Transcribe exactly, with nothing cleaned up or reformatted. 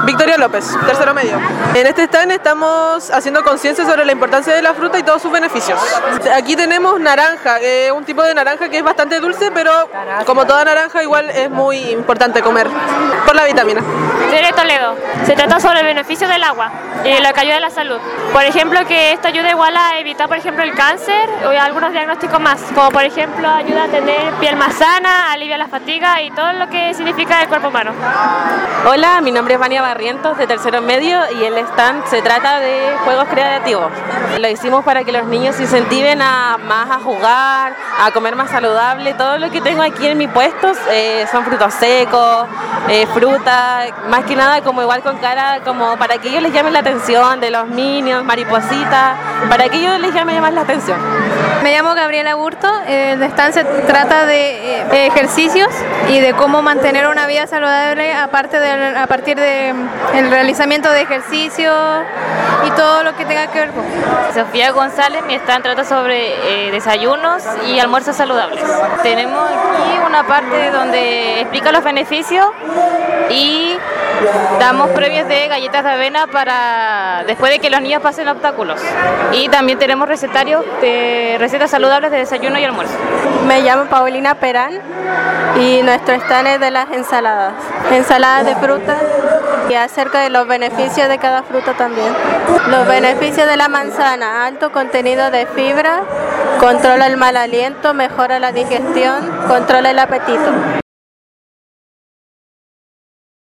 Victoria López, tercero medio. En este stand estamos haciendo conciencia sobre la importancia de la fruta y todos sus beneficios. Aquí tenemos naranja, eh, un tipo de naranja que es bastante dulce, pero como toda naranja igual es muy importante comer por la vitamina. Tere Toledo. Se trata sobre el beneficio del agua y lo que ayuda a la salud. Por ejemplo, que esto ayuda igual a evitar, por ejemplo, el cáncer o algunos diagnósticos más, como por ejemplo ayuda a tener piel más sana, alivia la fatiga y todo lo que significa el cuerpo humano. Hola, mi nombre es Vania Barrientos, de tercero medio, y el stand se trata de juegos creativos. Lo hicimos para que los niños se incentiven a más a jugar, a comer más saludable. Todo lo que tengo aquí en mi puesto eh, son frutos secos, eh, fruta, más que nada como igual con cara, como para que ellos les llamen la atención, de los minions, maripositas, para que ellos les llamen más la atención. Me llamo Gabriela Burto, el stand se trata de eh, ejercicios y de cómo mantener una vida saludable aparte de, a partir del realizamiento de ejercicio y todo lo que tenga que ver con. Sofía González, mi stand trata sobre eh, desayunos y almuerzos saludables. Tenemos aquí una parte donde explica los beneficios y damos premios de galletas de avena para después de que los niños pasen obstáculos. Y también tenemos recetarios de recetas saludables de desayuno y almuerzo. Me llamo Paulina Perán y nuestro stand es de las ensaladas. Ensaladas de fruta y acerca de los beneficios de cada fruta también. Los beneficios de la manzana: alto contenido de fibra, controla el mal aliento, mejora la digestión, controla el apetito.